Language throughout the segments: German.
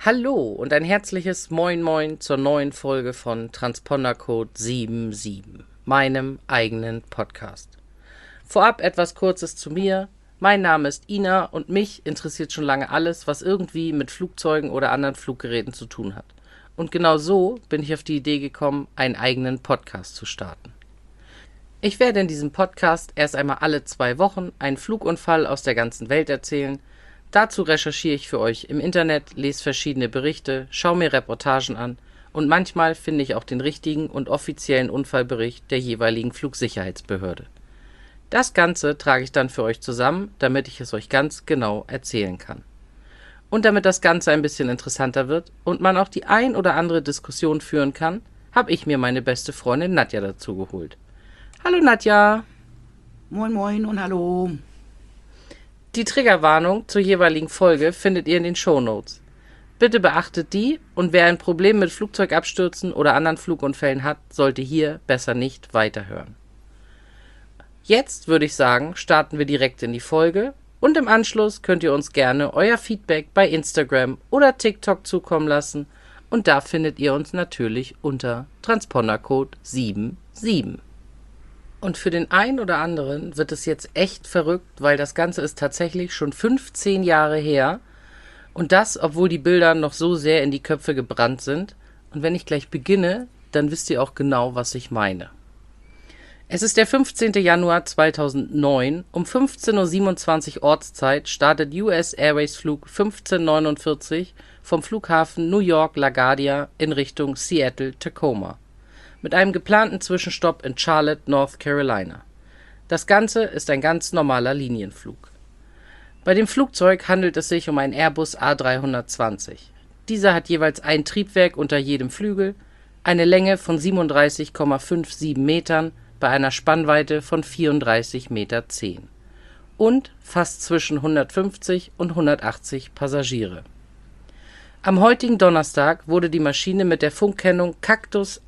Hallo und ein herzliches Moin Moin zur neuen Folge von Transpondercode 77, meinem eigenen Podcast. Vorab etwas Kurzes zu mir. Mein Name ist Ina und mich interessiert schon lange alles, was irgendwie mit Flugzeugen oder anderen Fluggeräten zu tun hat. Und genau so bin ich auf die Idee gekommen, einen eigenen Podcast zu starten. Ich werde in diesem Podcast erst einmal alle 2 Wochen einen Flugunfall aus der ganzen Welt erzählen. Dazu recherchiere ich für euch im Internet, lese verschiedene Berichte, schaue mir Reportagen an und manchmal finde ich auch den richtigen und offiziellen Unfallbericht der jeweiligen Flugsicherheitsbehörde. Das Ganze trage ich dann für euch zusammen, damit ich es euch ganz genau erzählen kann. Und damit das Ganze ein bisschen interessanter wird und man auch die ein oder andere Diskussion führen kann, habe ich mir meine beste Freundin Nadja dazu geholt. Hallo Nadja! Moin Moin und hallo. Die Triggerwarnung zur jeweiligen Folge findet ihr in den Shownotes. Bitte beachtet die und wer ein Problem mit Flugzeugabstürzen oder anderen Flugunfällen hat, sollte hier besser nicht weiterhören. Jetzt würde ich sagen, starten wir direkt in die Folge und im Anschluss könnt ihr uns gerne euer Feedback bei Instagram oder TikTok zukommen lassen und da findet ihr uns natürlich unter Transpondercode 77. Und für den einen oder anderen wird es jetzt echt verrückt, weil das Ganze ist tatsächlich schon 15 Jahre her. Und das, obwohl die Bilder noch so sehr in die Köpfe gebrannt sind. Und wenn ich gleich beginne, dann wisst ihr auch genau, was ich meine. Es ist der 15. Januar 2009. Um 15:27 Uhr Ortszeit startet US Airways Flug 1549 vom Flughafen New York LaGuardia in Richtung Seattle-Tacoma. Mit einem geplanten Zwischenstopp in Charlotte, North Carolina. Das Ganze ist ein ganz normaler Linienflug. Bei dem Flugzeug handelt es sich um einen Airbus A320. Dieser hat jeweils ein Triebwerk unter jedem Flügel, eine Länge von 37,57 Metern bei einer Spannweite von 34,10 Meter und fasst zwischen 150 und 180 Passagiere. Am heutigen Donnerstag wurde die Maschine mit der Funkkennung Cactus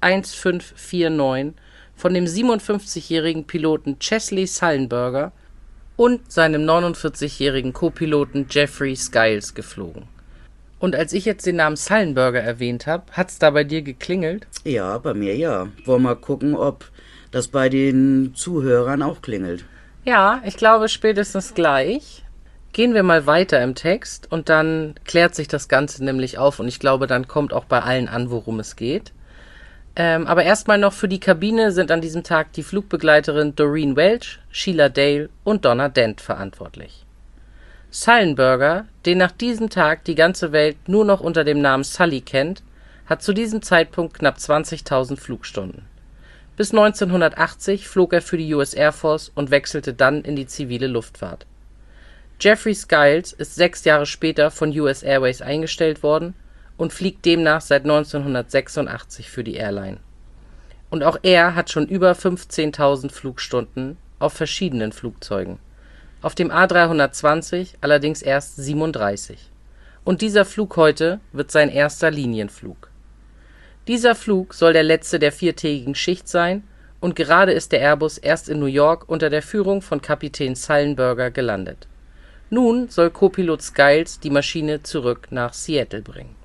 1549 von dem 57-jährigen Piloten Chesley Sullenberger und seinem 49-jährigen Co-Piloten Jeffrey Skiles geflogen. Und als ich jetzt den Namen Sullenberger erwähnt habe, hat's da bei dir geklingelt? Ja, bei mir ja. Wollen wir mal gucken, ob das bei den Zuhörern auch klingelt. Ja, ich glaube spätestens gleich. Gehen wir mal weiter im Text und dann klärt sich das Ganze nämlich auf und ich glaube, dann kommt auch bei allen an, worum es geht. Aber erstmal noch für die Kabine sind an diesem Tag die Flugbegleiterin Doreen Welch, Sheila Dale und Donna Dent verantwortlich. Sullenberger, den nach diesem Tag die ganze Welt nur noch unter dem Namen Sully kennt, hat zu diesem Zeitpunkt knapp 20.000 Flugstunden. Bis 1980 flog er für die US Air Force und wechselte dann in die zivile Luftfahrt. Jeffrey Skiles ist 6 Jahre später von US Airways eingestellt worden und fliegt demnach seit 1986 für die Airline. Und auch er hat schon über 15.000 Flugstunden auf verschiedenen Flugzeugen. Auf dem A320 allerdings erst 37. Und dieser Flug heute wird sein erster Linienflug. Dieser Flug soll der letzte der 4-tägigen Schicht sein und gerade ist der Airbus erst in New York unter der Führung von Kapitän Sullenberger gelandet. Nun soll Co-Pilot Skiles die Maschine zurück nach Seattle bringen.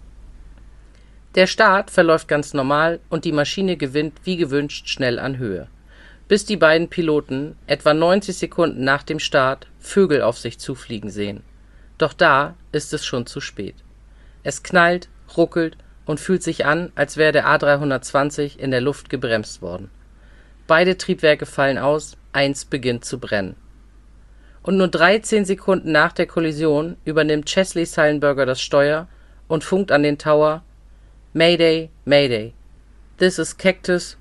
Der Start verläuft ganz normal und die Maschine gewinnt wie gewünscht schnell an Höhe, bis die beiden Piloten etwa 90 Sekunden nach dem Start Vögel auf sich zufliegen sehen. Doch da ist es schon zu spät. Es knallt, ruckelt und fühlt sich an, als wäre der A320 in der Luft gebremst worden. Beide Triebwerke fallen aus, eins beginnt zu brennen. Und nur 13 Sekunden nach der Kollision übernimmt Chesley Sullenberger das Steuer und funkt an den Tower: Mayday, Mayday. This is Cactus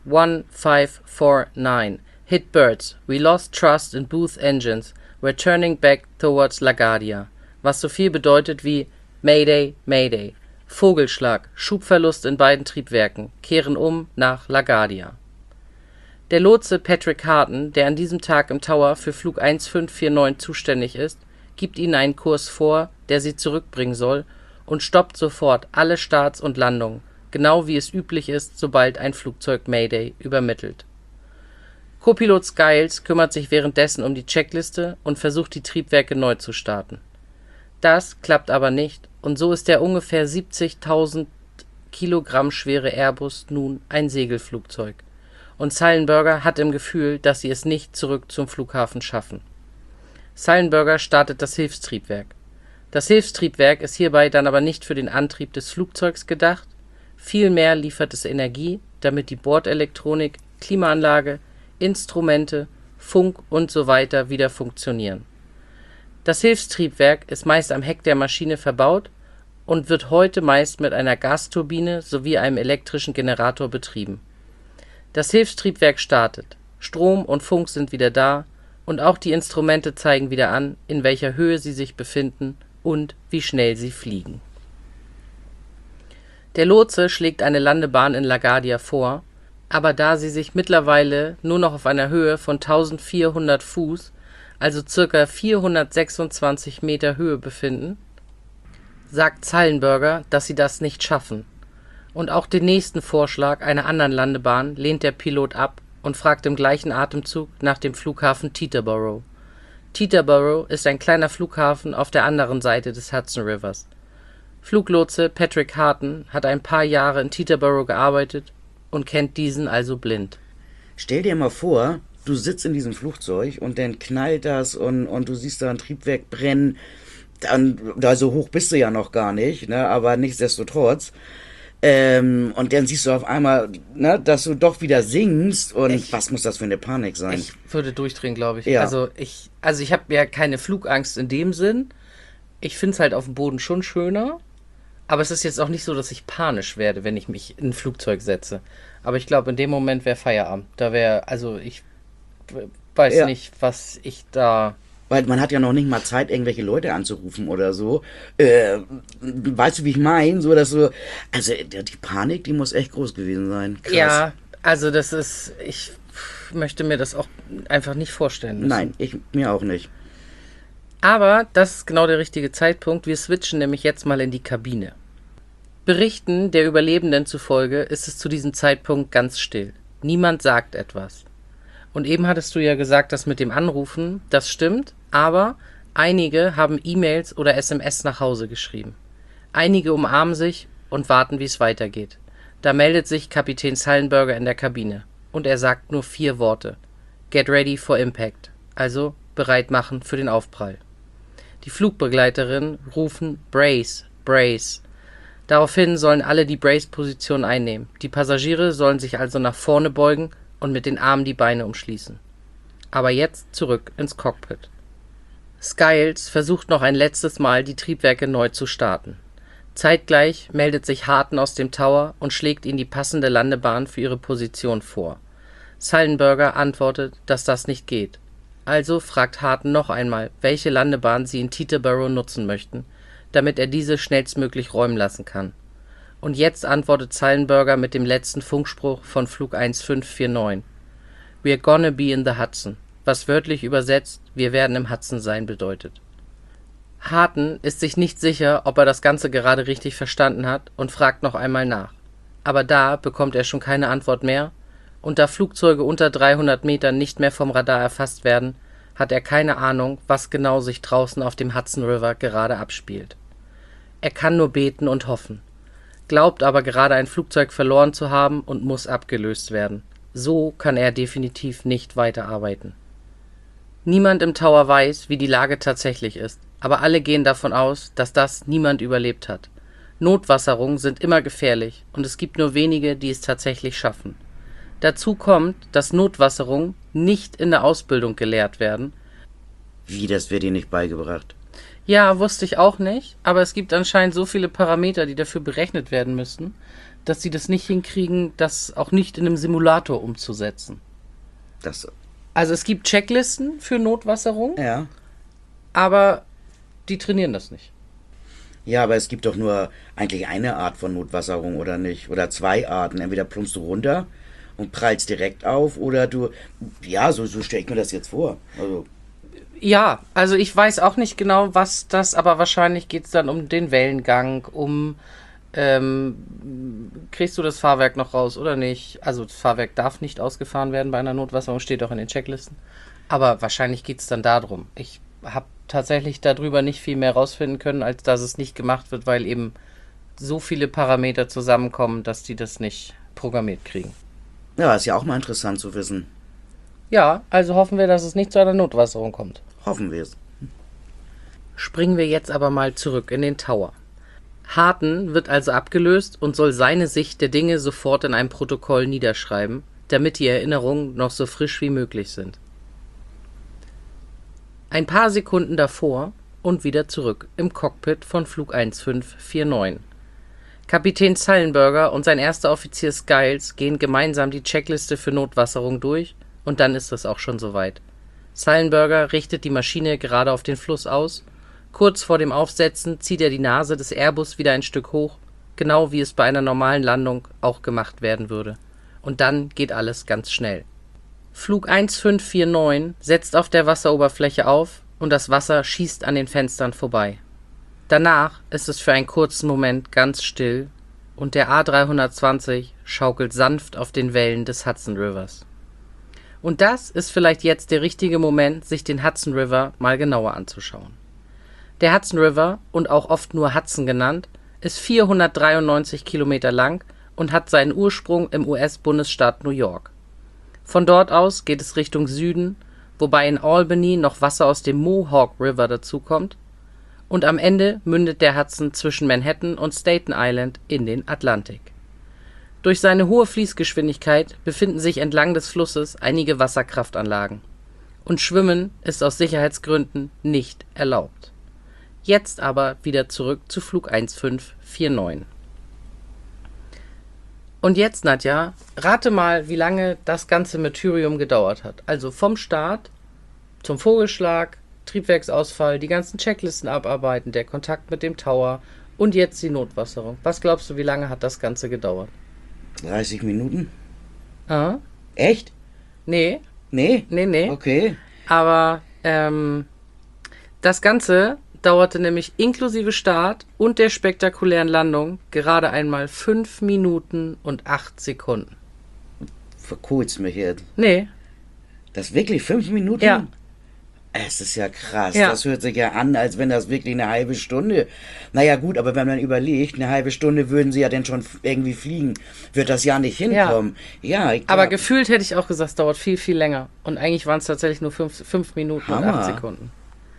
1549. Hit birds. We lost trust in both engines. We're turning back towards LaGuardia. Was so viel bedeutet wie Mayday, Mayday. Vogelschlag, Schubverlust in beiden Triebwerken. Kehren um nach LaGuardia. Der Lotse Patrick Harton, der an diesem Tag im Tower für Flug 1549 zuständig ist, gibt ihnen einen Kurs vor, der sie zurückbringen soll, und stoppt sofort alle Starts und Landungen, genau wie es üblich ist, sobald ein Flugzeug Mayday übermittelt. Co-Pilot Skiles kümmert sich währenddessen um die Checkliste und versucht, die Triebwerke neu zu starten. Das klappt aber nicht und so ist der ungefähr 70.000 Kilogramm schwere Airbus nun ein Segelflugzeug. Und Sullenberger hat im Gefühl, dass sie es nicht zurück zum Flughafen schaffen. Sullenberger startet das Hilfstriebwerk. Das Hilfstriebwerk ist hierbei dann aber nicht für den Antrieb des Flugzeugs gedacht, vielmehr liefert es Energie, damit die Bordelektronik, Klimaanlage, Instrumente, Funk und so weiter wieder funktionieren. Das Hilfstriebwerk ist meist am Heck der Maschine verbaut und wird heute meist mit einer Gasturbine sowie einem elektrischen Generator betrieben. Das Hilfstriebwerk startet, Strom und Funk sind wieder da und auch die Instrumente zeigen wieder an, in welcher Höhe sie sich befinden und wie schnell sie fliegen. Der Lotse schlägt eine Landebahn in LaGuardia vor, aber da sie sich mittlerweile nur noch auf einer Höhe von 1400 Fuß, also ca. 426 Meter Höhe befinden, sagt Sullenberger, dass sie das nicht schaffen. Und auch den nächsten Vorschlag einer anderen Landebahn lehnt der Pilot ab und fragt im gleichen Atemzug nach dem Flughafen Teterboro. Teterboro ist ein kleiner Flughafen auf der anderen Seite des Hudson Rivers. Fluglotse Patrick Harton hat ein paar Jahre in Teterboro gearbeitet und kennt diesen also blind. Stell dir mal vor, du sitzt in diesem Flugzeug und dann knallt das und du siehst da ein Triebwerk brennen. Da so hoch bist du ja noch gar nicht, ne? Aber nichtsdestotrotz. Und dann siehst du auf einmal, ne, dass du doch wieder singst und was muss das für eine Panik sein? Ich würde durchdrehen, glaube ich. Ja. Also ich habe ja keine Flugangst in dem Sinn. Ich finde es halt auf dem Boden schon schöner. Aber es ist jetzt auch nicht so, dass ich panisch werde, wenn ich mich in ein Flugzeug setze. Aber ich glaube, in dem Moment wäre Feierabend. Da wäre, also ich weiß nicht, was ich da... Weil man hat ja noch nicht mal Zeit, irgendwelche Leute anzurufen oder so. Weißt du, wie ich meine? So, dass so, also die Panik, die muss echt groß gewesen sein. Krass. Ja, also das ist, ich möchte mir das auch einfach nicht vorstellen müssen. Nein, mir auch nicht. Aber das ist genau der richtige Zeitpunkt. Wir switchen nämlich jetzt mal in die Kabine. Berichten der Überlebenden zufolge ist es zu diesem Zeitpunkt ganz still. Niemand sagt etwas. Und eben hattest du ja gesagt, das mit dem Anrufen, das stimmt, aber einige haben E-Mails oder SMS nach Hause geschrieben. Einige umarmen sich und warten, wie es weitergeht. Da meldet sich Kapitän Sullenberger in der Kabine und er sagt nur 4 Worte. Get ready for impact, also bereit machen für den Aufprall. Die Flugbegleiterinnen rufen Brace, Brace. Daraufhin sollen alle die Brace-Position einnehmen. Die Passagiere sollen sich also nach vorne beugen und mit den Armen die Beine umschließen. Aber jetzt zurück ins Cockpit. Skiles versucht noch ein letztes Mal, die Triebwerke neu zu starten. Zeitgleich meldet sich Harton aus dem Tower und schlägt ihnen die passende Landebahn für ihre Position vor. Sullenberger antwortet, dass das nicht geht. Also fragt Harton noch einmal, welche Landebahn sie in Teterboro nutzen möchten, damit er diese schnellstmöglich räumen lassen kann. Und jetzt antwortet Sullenberger mit dem letzten Funkspruch von Flug 1549. We're gonna be in the Hudson, was wörtlich übersetzt, wir werden im Hudson sein bedeutet. Harton ist sich nicht sicher, ob er das Ganze gerade richtig verstanden hat und fragt noch einmal nach. Aber da bekommt er schon keine Antwort mehr und da Flugzeuge unter 300 Metern nicht mehr vom Radar erfasst werden, hat er keine Ahnung, was genau sich draußen auf dem Hudson River gerade abspielt. Er kann nur beten und hoffen, glaubt aber gerade ein Flugzeug verloren zu haben und muss abgelöst werden. So kann er definitiv nicht weiterarbeiten. Niemand im Tower weiß, wie die Lage tatsächlich ist, aber alle gehen davon aus, dass das niemand überlebt hat. Notwasserungen sind immer gefährlich und es gibt nur wenige, die es tatsächlich schaffen. Dazu kommt, dass Notwasserungen nicht in der Ausbildung gelehrt werden. Wie, das wird dir nicht beigebracht? Ja, wusste ich auch nicht, aber es gibt anscheinend so viele Parameter, die dafür berechnet werden müssen, dass sie das nicht hinkriegen, das auch nicht in einem Simulator umzusetzen. Also es gibt Checklisten für Notwasserung, Ja. aber die trainieren das nicht. Ja, aber es gibt doch nur eigentlich eine Art von Notwasserung, oder nicht? Oder 2 Arten. Entweder plumpst du runter und prallst direkt auf, oder du... Ja, so stelle ich mir das jetzt vor. Also... Ja, also ich weiß auch nicht genau, was das, aber wahrscheinlich geht es dann um den Wellengang, kriegst du das Fahrwerk noch raus oder nicht? Also das Fahrwerk darf nicht ausgefahren werden bei einer Notwasserung, steht auch in den Checklisten. Aber wahrscheinlich geht es dann darum. Ich habe tatsächlich darüber nicht viel mehr rausfinden können, als dass es nicht gemacht wird, weil eben so viele Parameter zusammenkommen, dass die das nicht programmiert kriegen. Ja, ist ja auch mal interessant zu wissen. Ja, also hoffen wir, dass es nicht zu einer Notwasserung kommt. Hoffen wir es. Springen wir jetzt aber mal zurück in den Tower. Harten wird also abgelöst und soll seine Sicht der Dinge sofort in einem Protokoll niederschreiben, damit die Erinnerungen noch so frisch wie möglich sind. Ein paar Sekunden davor und wieder zurück im Cockpit von Flug 1549. Kapitän Sullenberger und sein erster Offizier Skiles gehen gemeinsam die Checkliste für Notwasserung durch und dann ist es auch schon soweit. Sullenberger richtet die Maschine gerade auf den Fluss aus. Kurz vor dem Aufsetzen zieht er die Nase des Airbus wieder ein Stück hoch, genau wie es bei einer normalen Landung auch gemacht werden würde. Und dann geht alles ganz schnell. Flug 1549 setzt auf der Wasseroberfläche auf und das Wasser schießt an den Fenstern vorbei. Danach ist es für einen kurzen Moment ganz still und der A320 schaukelt sanft auf den Wellen des Hudson Rivers. Und das ist vielleicht jetzt der richtige Moment, sich den Hudson River mal genauer anzuschauen. Der Hudson River, und auch oft nur Hudson genannt, ist 493 Kilometer lang und hat seinen Ursprung im US-Bundesstaat New York. Von dort aus geht es Richtung Süden, wobei in Albany noch Wasser aus dem Mohawk River dazukommt, und am Ende mündet der Hudson zwischen Manhattan und Staten Island in den Atlantik. Durch seine hohe Fließgeschwindigkeit befinden sich entlang des Flusses einige Wasserkraftanlagen. Und Schwimmen ist aus Sicherheitsgründen nicht erlaubt. Jetzt aber wieder zurück zu Flug 1549. Und jetzt, Nadja, rate mal, wie lange das ganze Martyrium gedauert hat. Also vom Start zum Vogelschlag, Triebwerksausfall, die ganzen Checklisten abarbeiten, der Kontakt mit dem Tower und jetzt die Notwasserung. Was glaubst du, wie lange hat das Ganze gedauert? 30 Minuten? Ah? Echt? Nee. Nee? Nee. Okay. Aber das Ganze dauerte nämlich inklusive Start und der spektakulären Landung gerade einmal 5 Minuten und 8 Sekunden. Verkohlst mich jetzt. Nee. Das wirklich 5 Minuten? Ja. Es ist ja krass. Ja. Das hört sich ja an, als wenn das wirklich eine halbe Stunde. Naja, gut, aber wenn man überlegt, eine halbe Stunde würden sie ja dann schon irgendwie fliegen, wird das ja nicht hinkommen. Ja, ich glaub, Aber gefühlt hätte ich auch gesagt, es dauert viel, viel länger. Und eigentlich waren es tatsächlich nur 5 Minuten und Hammer. 8 Sekunden.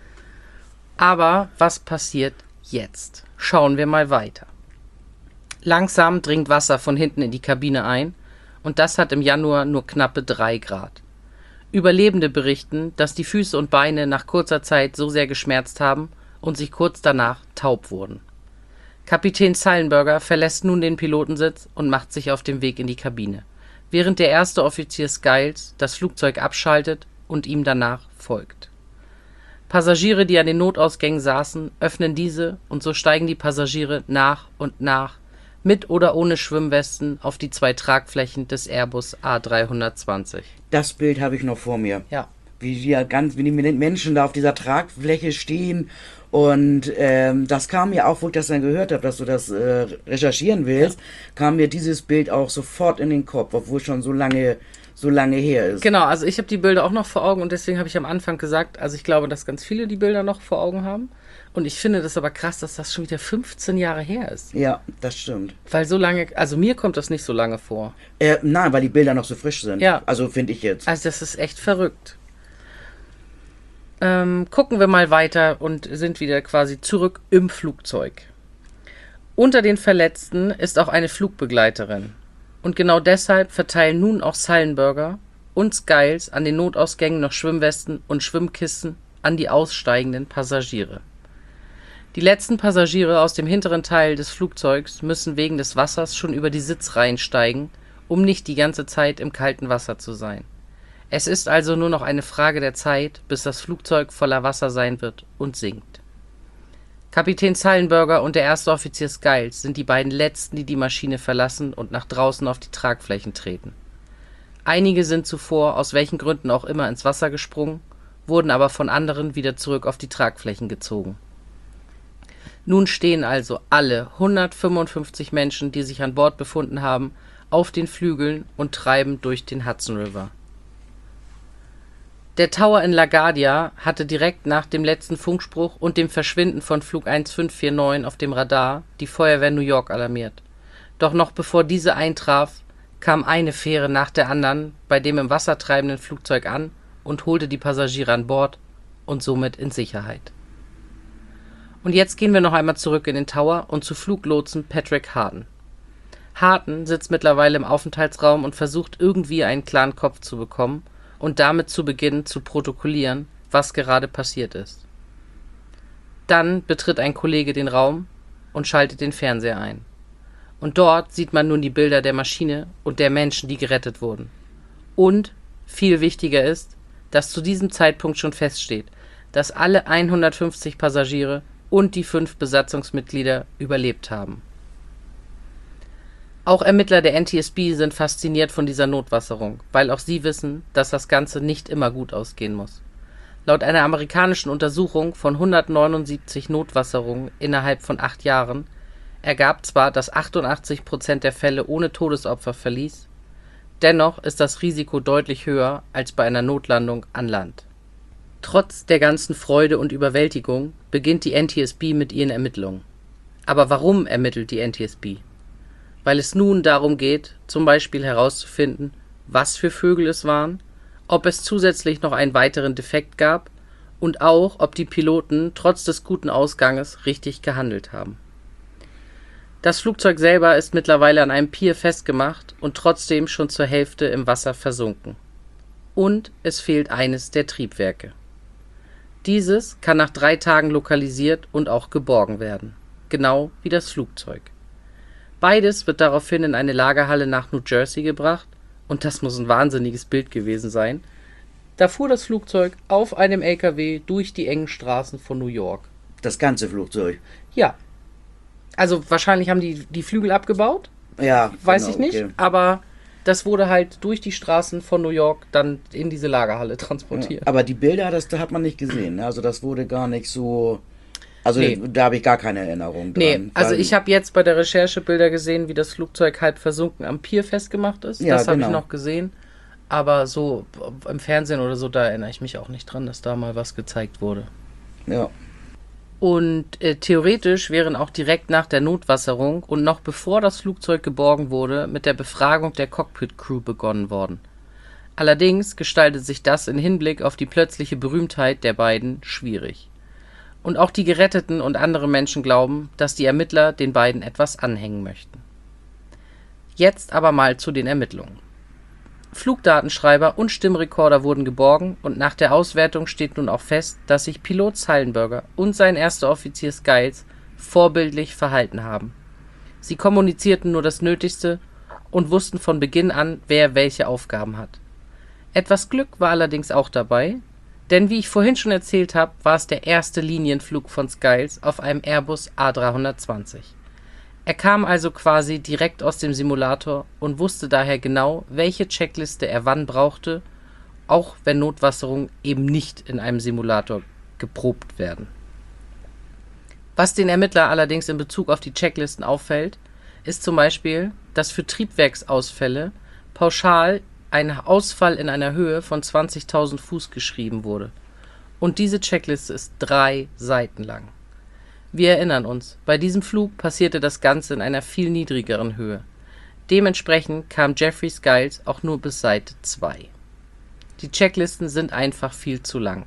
Aber was passiert jetzt? Schauen wir mal weiter. Langsam dringt Wasser von hinten in die Kabine ein und das hat im Januar nur knappe 3 Grad. Überlebende berichten, dass die Füße und Beine nach kurzer Zeit so sehr geschmerzt haben und sich kurz danach taub wurden. Kapitän Sullenberger verlässt nun den Pilotensitz und macht sich auf den Weg in die Kabine, während der erste Offizier Skiles das Flugzeug abschaltet und ihm danach folgt. Passagiere, die an den Notausgängen saßen, öffnen diese und so steigen die Passagiere nach und nach, mit oder ohne Schwimmwesten, auf die 2 Tragflächen des Airbus A320. das Bild habe ich noch vor mir. Ja. Wie die Menschen da auf dieser Tragfläche stehen. Und das kam mir auch, wo ich das dann gehört habe, dass du das recherchieren willst, kam mir dieses Bild auch sofort in den Kopf, obwohl es schon so lange her ist. Genau, also ich habe die Bilder auch noch vor Augen und deswegen habe ich am Anfang gesagt, also ich glaube, dass ganz viele die Bilder noch vor Augen haben. Und ich finde das aber krass, dass das schon wieder 15 Jahre her ist. Ja, das stimmt. Weil so lange, also mir kommt das nicht so lange vor. Nein, weil die Bilder noch so frisch sind. Ja. Also finde ich jetzt. Also das ist echt verrückt. Gucken wir mal weiter und sind wieder quasi zurück im Flugzeug. Unter den Verletzten ist auch eine Flugbegleiterin. Und genau deshalb verteilen nun auch Sullenberger und Skiles an den Notausgängen noch Schwimmwesten und Schwimmkissen an die aussteigenden Passagiere. Die letzten Passagiere aus dem hinteren Teil des Flugzeugs müssen wegen des Wassers schon über die Sitzreihen steigen, um nicht die ganze Zeit im kalten Wasser zu sein. Es ist also nur noch eine Frage der Zeit, bis das Flugzeug voller Wasser sein wird und sinkt. Kapitän Sullenberger und der erste Offizier Skiles sind die beiden letzten, die die Maschine verlassen und nach draußen auf die Tragflächen treten. Einige sind zuvor, aus welchen Gründen auch immer, ins Wasser gesprungen, wurden aber von anderen wieder zurück auf die Tragflächen gezogen. Nun stehen also alle 155 Menschen, die sich an Bord befunden haben, auf den Flügeln und treiben durch den Hudson River. Der Tower in LaGuardia hatte direkt nach dem letzten Funkspruch und dem Verschwinden von Flug 1549 auf dem Radar die Feuerwehr New York alarmiert. Doch noch bevor diese eintraf, kam eine Fähre nach der anderen bei dem im Wasser treibenden Flugzeug an und holte die Passagiere an Bord und somit in Sicherheit. Und jetzt gehen wir noch einmal zurück in den Tower und zu Fluglotsen Patrick Harden. Harden sitzt mittlerweile im Aufenthaltsraum und versucht irgendwie einen klaren Kopf zu bekommen und damit zu beginnen zu protokollieren, was gerade passiert ist. Dann betritt ein Kollege den Raum und schaltet den Fernseher ein. Und dort sieht man nun die Bilder der Maschine und der Menschen, die gerettet wurden. Und, viel wichtiger ist, dass zu diesem Zeitpunkt schon feststeht, dass alle 150 Passagiere und die 5 Besatzungsmitglieder überlebt haben. Auch Ermittler der NTSB sind fasziniert von dieser Notwasserung, weil auch sie wissen, dass das Ganze nicht immer gut ausgehen muss. Laut einer amerikanischen Untersuchung von 179 Notwasserungen innerhalb von 8 Jahren ergab zwar, dass 88% der Fälle ohne Todesopfer verließ, dennoch ist das Risiko deutlich höher als bei einer Notlandung an Land. Trotz der ganzen Freude und Überwältigung beginnt die NTSB mit ihren Ermittlungen. Aber warum ermittelt die NTSB? Weil es nun darum geht, zum Beispiel herauszufinden, was für Vögel es waren, ob es zusätzlich noch einen weiteren Defekt gab und auch, ob die Piloten trotz des guten Ausganges richtig gehandelt haben. Das Flugzeug selber ist mittlerweile an einem Pier festgemacht und trotzdem schon zur Hälfte im Wasser versunken. Und es fehlt eines der Triebwerke. Dieses kann nach 3 Tagen lokalisiert und auch geborgen werden, genau wie das Flugzeug. Beides wird daraufhin in eine Lagerhalle nach New Jersey gebracht und das muss ein wahnsinniges Bild gewesen sein. Da fuhr das Flugzeug auf einem LKW durch die engen Straßen von New York. Das ganze Flugzeug? Ja. Also wahrscheinlich haben die Flügel abgebaut. Ja. Weiß genau, ich nicht, okay. aber das wurde halt durch die Straßen von New York dann in diese Lagerhalle transportiert. Ja, aber die Bilder, da hat man nicht gesehen. Ne? Also das wurde gar nicht so... Also Nee. da habe ich gar keine Erinnerung dran. Nee, also weil- ich habe jetzt bei der Recherche Bilder gesehen, wie das Flugzeug halb versunken am Pier festgemacht ist. Ja, Das habe ich genau. noch gesehen. Aber so im Fernsehen oder so, da erinnere ich mich auch nicht dran, dass da mal was gezeigt wurde. Ja. Und theoretisch wären auch direkt nach der Notwasserung und noch bevor das Flugzeug geborgen wurde, mit der Befragung der Cockpit-Crew begonnen worden. Allerdings gestaltet sich das in Hinblick auf die plötzliche Berühmtheit der beiden schwierig. Und auch die Geretteten und andere Menschen glauben, dass die Ermittler den beiden etwas anhängen möchten. Jetzt aber mal zu den Ermittlungen. Flugdatenschreiber und Stimmrekorder wurden geborgen und nach der Auswertung steht nun auch fest, dass sich Pilot Sullenberger und sein erster Offizier Skiles vorbildlich verhalten haben. Sie kommunizierten nur das Nötigste und wussten von Beginn an, wer welche Aufgaben hat. Etwas Glück war allerdings auch dabei, denn wie ich vorhin schon erzählt habe, war es der erste Linienflug von Skiles auf einem Airbus A320. Er kam also quasi direkt aus dem Simulator und wusste daher genau, welche Checkliste er wann brauchte, auch wenn Notwasserungen eben nicht in einem Simulator geprobt werden. Was den Ermittler allerdings in Bezug auf die Checklisten auffällt, ist zum Beispiel, dass für Triebwerksausfälle pauschal ein Ausfall in einer Höhe von 20.000 Fuß geschrieben wurde. Und diese Checkliste ist 3 Seiten lang. Wir erinnern uns, bei diesem Flug passierte das Ganze in einer viel niedrigeren Höhe. Dementsprechend kam Jeffrey Skiles auch nur bis Seite 2. Die Checklisten sind einfach viel zu lang.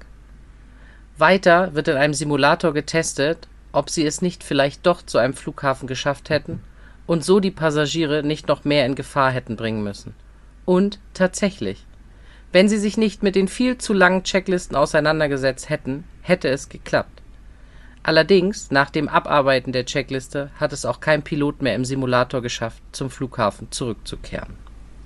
Weiter wird in einem Simulator getestet, ob sie es nicht vielleicht doch zu einem Flughafen geschafft hätten und so die Passagiere nicht noch mehr in Gefahr hätten bringen müssen. Und tatsächlich, wenn sie sich nicht mit den viel zu langen Checklisten auseinandergesetzt hätten, hätte es geklappt. Allerdings, nach dem Abarbeiten der Checkliste hat es auch kein Pilot mehr im Simulator geschafft, zum Flughafen zurückzukehren.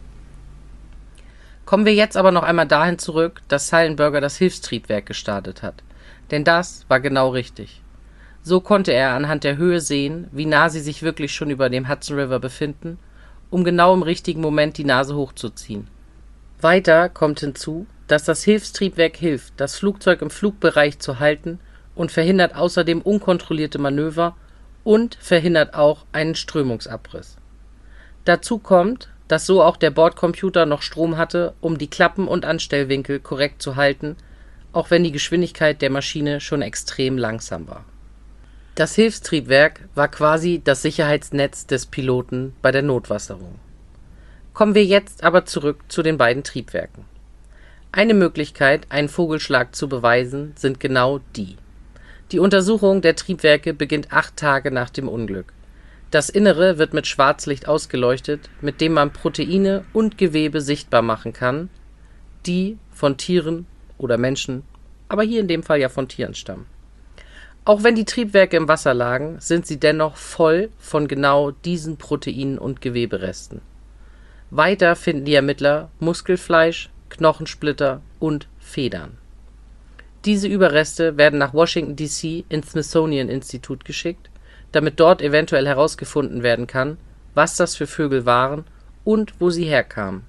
Kommen wir jetzt aber noch einmal dahin zurück, dass Sullenberger das Hilfstriebwerk gestartet hat. Denn das war genau richtig. So konnte er anhand der Höhe sehen, wie nah sie sich wirklich schon über dem Hudson River befinden, um genau im richtigen Moment die Nase hochzuziehen. Weiter kommt hinzu, dass das Hilfstriebwerk hilft, das Flugzeug im Flugbereich zu halten und verhindert außerdem unkontrollierte Manöver und verhindert auch einen Strömungsabriss. Dazu kommt, dass so auch der Bordcomputer noch Strom hatte, um die Klappen und Anstellwinkel korrekt zu halten, auch wenn die Geschwindigkeit der Maschine schon extrem langsam war. Das Hilfstriebwerk war quasi das Sicherheitsnetz des Piloten bei der Notwasserung. Kommen wir jetzt aber zurück zu den beiden Triebwerken. Eine Möglichkeit, einen Vogelschlag zu beweisen, sind genau die. Die Untersuchung der Triebwerke beginnt 8 Tage nach dem Unglück. Das Innere wird mit Schwarzlicht ausgeleuchtet, mit dem man Proteine und Gewebe sichtbar machen kann, die von Tieren oder Menschen, aber hier in dem Fall ja von Tieren stammen. Auch wenn die Triebwerke im Wasser lagen, sind sie dennoch voll von genau diesen Proteinen und Geweberesten. Weiter finden die Ermittler Muskelfleisch, Knochensplitter und Federn. Diese Überreste werden nach Washington D.C. ins Smithsonian-Institut geschickt, damit dort eventuell herausgefunden werden kann, was das für Vögel waren und wo sie herkamen.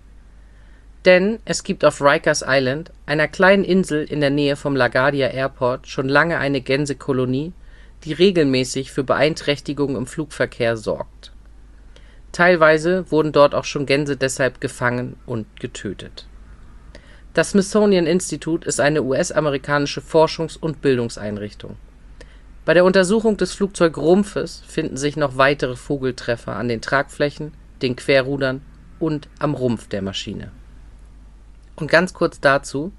Denn es gibt auf Rikers Island, einer kleinen Insel in der Nähe vom LaGuardia Airport, schon lange eine Gänsekolonie, die regelmäßig für Beeinträchtigungen im Flugverkehr sorgt. Teilweise wurden dort auch schon Gänse deshalb gefangen und getötet. Das Smithsonian Institute ist eine US-amerikanische Forschungs- und Bildungseinrichtung. Bei der Untersuchung des Flugzeugrumpfes finden sich noch weitere Vogeltreffer an den Tragflächen, den Querrudern und am Rumpf der Maschine. Und ganz kurz dazu: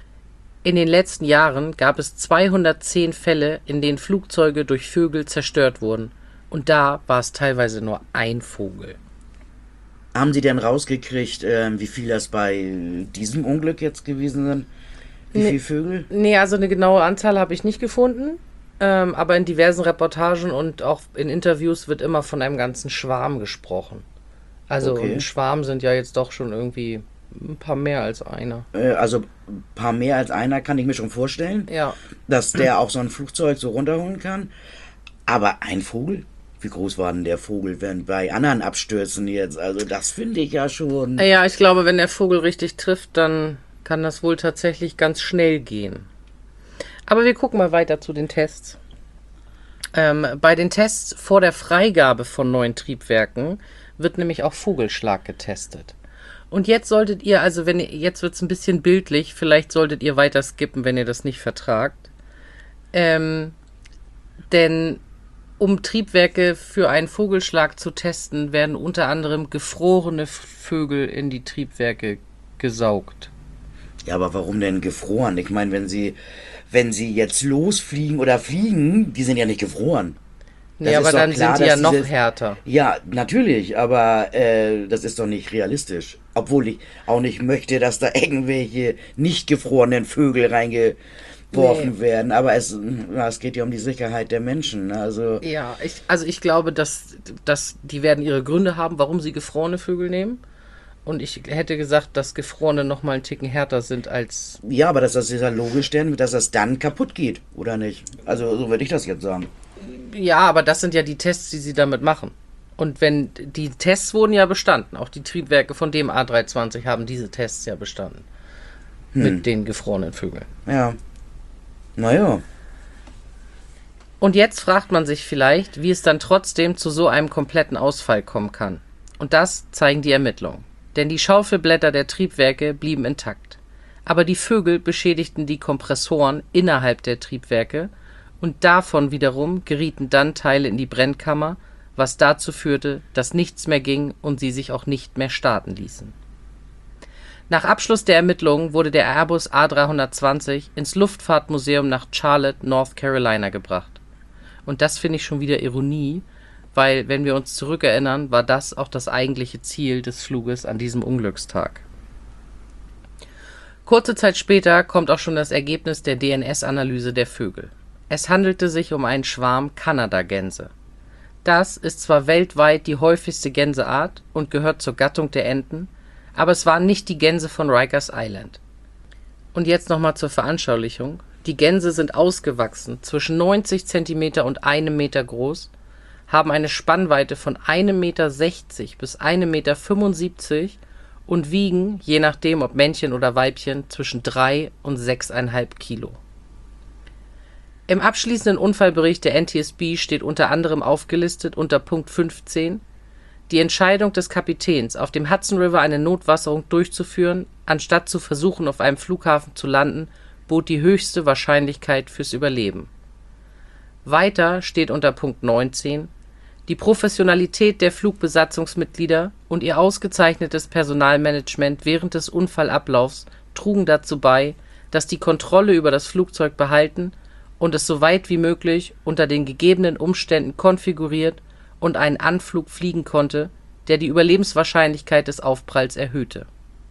In den letzten Jahren gab es 210 Fälle, in denen Flugzeuge durch Vögel zerstört wurden. Und da war es teilweise nur ein Vogel. Haben Sie denn rausgekriegt, wie viel das bei diesem Unglück jetzt gewesen sind? Wie viele Vögel? Nee, also eine genaue Anzahl habe ich nicht gefunden. Aber in diversen Reportagen und auch in Interviews wird immer von einem ganzen Schwarm gesprochen. Also Okay. ein Schwarm sind ja jetzt doch schon irgendwie ein paar mehr als einer. Also ein paar mehr als einer kann ich mir schon vorstellen, Ja. dass der auch so ein Flugzeug so runterholen kann. Aber ein Vogel? Wie groß war denn der Vogel wenn bei anderen Abstürzen jetzt? Also das finde ich ja schon. Ja, ich glaube, wenn der Vogel richtig trifft, dann kann das wohl tatsächlich ganz schnell gehen. Aber wir gucken mal weiter zu den Tests. Bei den Tests vor der Freigabe von neuen Triebwerken wird nämlich auch Vogelschlag getestet. Und jetzt solltet ihr, also jetzt wird es ein bisschen bildlich, vielleicht solltet ihr weiter skippen, wenn ihr das nicht vertragt. Denn um Triebwerke für einen Vogelschlag zu testen, werden unter anderem gefrorene Vögel in die Triebwerke gesaugt. Ja, aber warum denn gefroren? Ich meine, wenn sie jetzt losfliegen oder fliegen, die sind ja nicht gefroren. Nee, Das aber ist doch dann klar, sind die ja dass noch diese- härter. Ja, natürlich, aber das ist doch nicht realistisch. Obwohl ich auch nicht möchte, dass da irgendwelche nicht gefrorenen Vögel reingeworfen werden. Aber es geht ja um die Sicherheit der Menschen. Also, Ja, ich glaube, dass die werden ihre Gründe haben, warum sie gefrorene Vögel nehmen. Und ich hätte gesagt, dass gefrorene noch mal einen Ticken härter sind als... ja, aber das ist ja logisch, denn, dass das dann kaputt geht, oder nicht? Also, so würde ich das jetzt sagen. Ja, aber das sind ja die Tests, die sie damit machen. Und wenn die Tests wurden ja bestanden, auch die Triebwerke von dem A320 haben diese Tests ja bestanden. Mit den gefrorenen Vögeln. Ja. Naja. Und jetzt fragt man sich vielleicht, wie es dann trotzdem zu so einem kompletten Ausfall kommen kann. Und das zeigen die Ermittlungen. Denn die Schaufelblätter der Triebwerke blieben intakt. Aber die Vögel beschädigten die Kompressoren innerhalb der Triebwerke und davon wiederum gerieten dann Teile in die Brennkammer, was dazu führte, dass nichts mehr ging und sie sich auch nicht mehr starten ließen. Nach Abschluss der Ermittlungen wurde der Airbus A320 ins Luftfahrtmuseum nach Charlotte, North Carolina gebracht. Und das finde ich schon wieder Ironie, weil, wenn wir uns zurückerinnern, war das auch das eigentliche Ziel des Fluges an diesem Unglückstag. Kurze Zeit später kommt auch schon das Ergebnis der DNS-Analyse der Vögel. Es handelte sich um einen Schwarm Kanadagänse. Das ist zwar weltweit die häufigste Gänseart und gehört zur Gattung der Enten, aber es waren nicht die Gänse von Rikers Island. Und jetzt nochmal zur Veranschaulichung. Die Gänse sind ausgewachsen, zwischen 90 cm und 1 Meter groß, haben eine Spannweite von 1,60 Meter bis 1,75 Meter und wiegen, je nachdem ob Männchen oder Weibchen, zwischen 3 und 6,5 Kilo. Im abschließenden Unfallbericht der NTSB steht unter anderem aufgelistet unter Punkt 15: Die Entscheidung des Kapitäns, auf dem Hudson River eine Notwasserung durchzuführen, anstatt zu versuchen, auf einem Flughafen zu landen, bot die höchste Wahrscheinlichkeit fürs Überleben. Weiter steht unter Punkt 19: Die Professionalität der Flugbesatzungsmitglieder und ihr ausgezeichnetes Personalmanagement während des Unfallablaufs trugen dazu bei, dass die Kontrolle über das Flugzeug behalten und es so weit wie möglich unter den gegebenen Umständen konfiguriert und einen Anflug fliegen konnte, der die Überlebenswahrscheinlichkeit des Aufpralls erhöhte.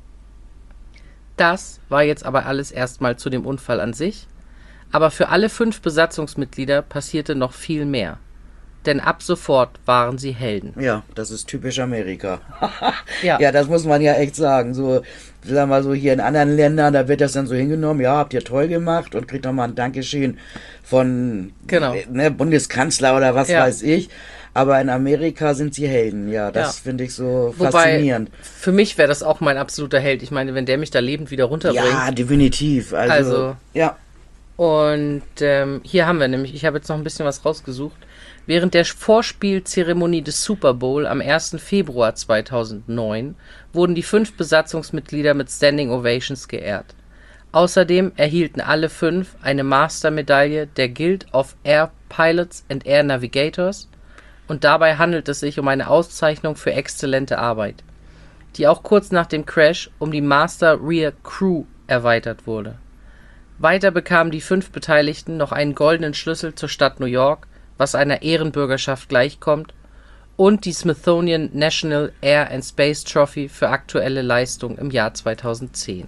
Das war jetzt aber alles erstmal zu dem Unfall an sich, aber für alle 5 Besatzungsmitglieder passierte noch viel mehr. Denn ab sofort waren sie Helden. Ja, das ist typisch Amerika. Ja. Ja, das muss man ja echt sagen. So, sagen wir mal so, hier in anderen Ländern, da wird das dann so hingenommen, ja, habt ihr toll gemacht und kriegt nochmal ein Dankeschön von Genau. Bundeskanzler oder was Ja. weiß ich. Aber in Amerika sind sie Helden. Ja, das Ja. finde ich so Wobei, faszinierend. für mich wäre das auch mein absoluter Held. Ich meine, wenn der mich da lebend wieder runterbringt. Ja, definitiv. Also, ja. Und hier haben wir nämlich, ich habe jetzt noch ein bisschen was rausgesucht. Während der Vorspielzeremonie des Super Bowl am 1. Februar 2009 wurden die 5 Besatzungsmitglieder mit Standing Ovations geehrt. Außerdem erhielten alle 5 eine Mastermedaille der Guild of Air Pilots and Air Navigators, und dabei handelt es sich um eine Auszeichnung für exzellente Arbeit, die auch kurz nach dem Crash um die Master Rear Crew erweitert wurde. Weiter bekamen die 5 Beteiligten noch einen goldenen Schlüssel zur Stadt New York, was einer Ehrenbürgerschaft gleichkommt, und die Smithsonian National Air and Space Trophy für aktuelle Leistung im Jahr 2010.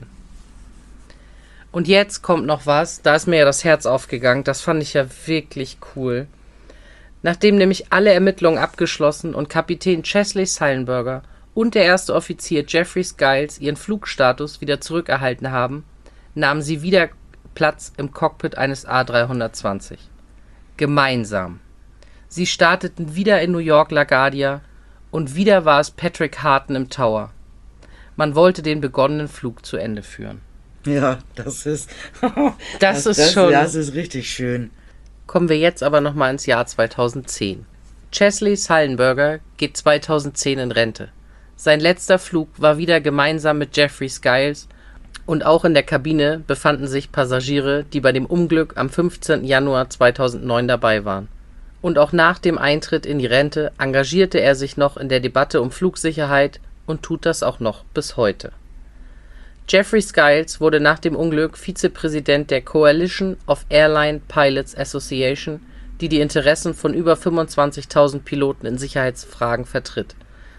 Und jetzt kommt noch was, da ist mir ja das Herz aufgegangen, das fand ich ja wirklich cool. Nachdem nämlich alle Ermittlungen abgeschlossen und Kapitän Chesley Sullenberger und der erste Offizier Jeffrey Skiles ihren Flugstatus wieder zurückerhalten haben, nahmen sie wieder Platz im Cockpit eines A320. Gemeinsam. Sie starteten wieder in New York LaGuardia und wieder war es Patrick Harton im Tower. Man wollte den begonnenen Flug zu Ende führen. Ja, das ist. Das ist schon. Das ist richtig schön. Kommen wir jetzt aber nochmal ins Jahr 2010. Chesley Sullenberger geht 2010 in Rente. Sein letzter Flug war wieder gemeinsam mit Jeffrey Skiles, und auch in der Kabine befanden sich Passagiere, die bei dem Unglück am 15. Januar 2009 dabei waren. Und auch nach dem Eintritt in die Rente engagierte er sich noch in der Debatte um Flugsicherheit und tut das auch noch bis heute. Jeffrey Skiles wurde nach dem Unglück Vizepräsident der Coalition of Airline Pilots Association, die die Interessen von über 25.000 Piloten in Sicherheitsfragen vertritt.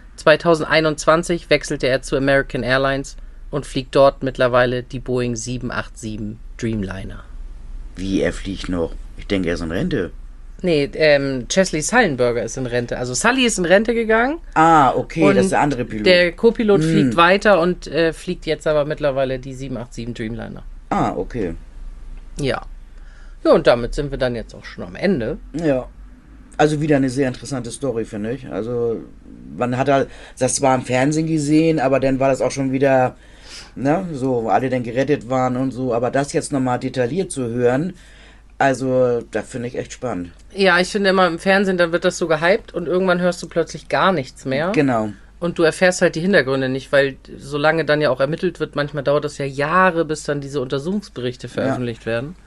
2021 wechselte er zu American Airlines und fliegt dort mittlerweile die Boeing 787 Dreamliner. Wie, er fliegt noch? Ich denke, er ist in Rente. Nee, Chesley Sullenberger ist in Rente. Also Sully ist in Rente gegangen. Ah, okay, Und das ist der andere Pilot. Der Co-Pilot fliegt weiter und fliegt jetzt aber mittlerweile die 787 Dreamliner. Ah, okay. Ja. Ja, und damit sind wir dann jetzt auch schon am Ende. Ja. Also wieder eine sehr interessante Story, finde ich. Also man hat halt das zwar im Fernsehen gesehen, aber dann war das auch schon wieder, ne, so, wo alle dann gerettet waren und so. Aber das jetzt nochmal detailliert zu hören, also da finde ich echt spannend. Ja, ich finde immer im Fernsehen, dann wird das so gehypt und irgendwann hörst du plötzlich gar nichts mehr. Genau. Und du erfährst halt die Hintergründe nicht, weil solange dann ja auch ermittelt wird, manchmal dauert das ja Jahre, bis dann diese Untersuchungsberichte veröffentlicht werden.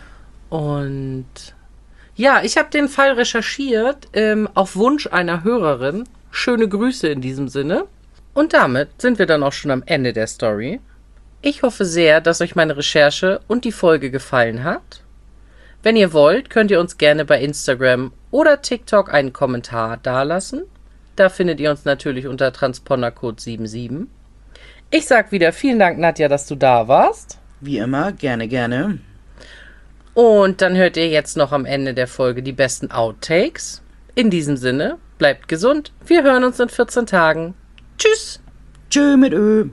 Und ja, ich habe den Fall recherchiert, auf Wunsch einer Hörerin. Schöne Grüße in diesem Sinne. Und damit sind wir dann auch schon am Ende der Story. Ich hoffe sehr, dass euch meine Recherche und die Folge gefallen hat. Wenn ihr wollt, könnt ihr uns gerne bei Instagram oder TikTok einen Kommentar dalassen. Da findet ihr uns natürlich unter Transpondercode 77. Ich sag wieder vielen Dank, Nadja, dass du da warst. Wie immer, gerne, gerne. Und dann hört ihr jetzt noch am Ende der Folge die besten Outtakes. In diesem Sinne, bleibt gesund. Wir hören uns in 14 Tagen. Tschüss. Tschö mit Ö.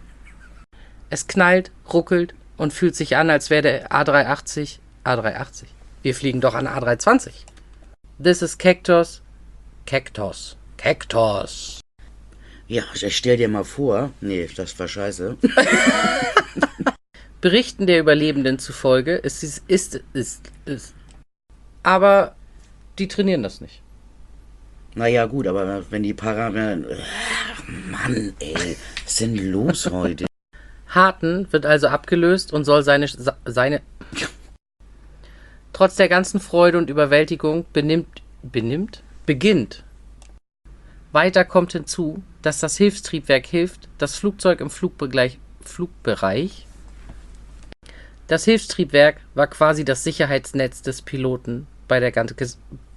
Es knallt, ruckelt und fühlt sich an, als wäre der A380. A380. Wir fliegen doch an A320. This is Cactus. Cactus. Cactus. Ja, stell dir mal vor. Nee, das war scheiße. Berichten der Überlebenden zufolge ist. Aber die trainieren das nicht. Naja, gut, aber wenn die Mann, ey, was ist denn los heute? Harten wird also abgelöst und soll trotz der ganzen Freude und Überwältigung beginnt. Weiter kommt hinzu, dass das Hilfstriebwerk hilft, das Flugzeug im Flugbereich. Das Hilfstriebwerk war quasi das Sicherheitsnetz des Piloten